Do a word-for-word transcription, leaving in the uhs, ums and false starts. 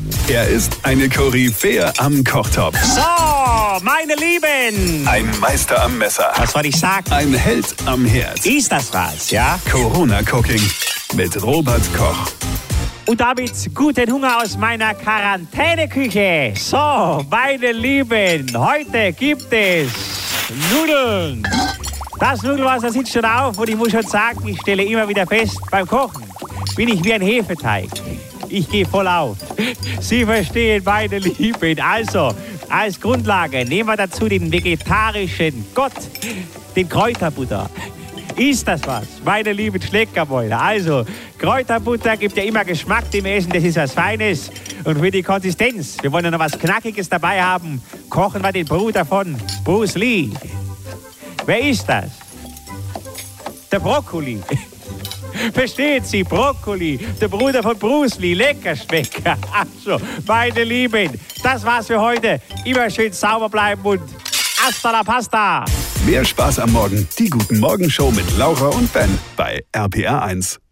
Er ist eine Koryphäe am Kochtopf. So, meine Lieben. Ein Meister am Messer. Was soll ich sagen? Ein Held am Herd. Ist das was, ja? Corona-Cooking mit Robert Koch. Und damit guten Hunger aus meiner Quarantäneküche. So, meine Lieben, heute gibt es Nudeln. Das Nudelwasser sitzt schon auf und ich muss schon sagen, ich stelle immer wieder fest, beim Kochen bin ich wie ein Hefeteig. Ich gehe voll auf. Sie verstehen, meine Lieben. Also, als Grundlage nehmen wir dazu den vegetarischen Gott, den Kräuterbutter. Ist das was? Meine lieben Schleckermäuler. Also, Kräuterbutter gibt ja immer Geschmack dem Essen, das ist was Feines. Und für die Konsistenz, wir wollen ja noch was Knackiges dabei haben, kochen wir den Bruder von Bruce Lee. Wer ist das? Der Brokkoli. Versteht Sie, Brokkoli, der Bruder von Bruce Lee, lecker Schmecker. Also, meine Lieben, das war's für heute. Immer schön sauber bleiben und hasta la pasta. Mehr Spaß am Morgen, die Guten Morgen Show mit Laura und Ben bei R P R eins.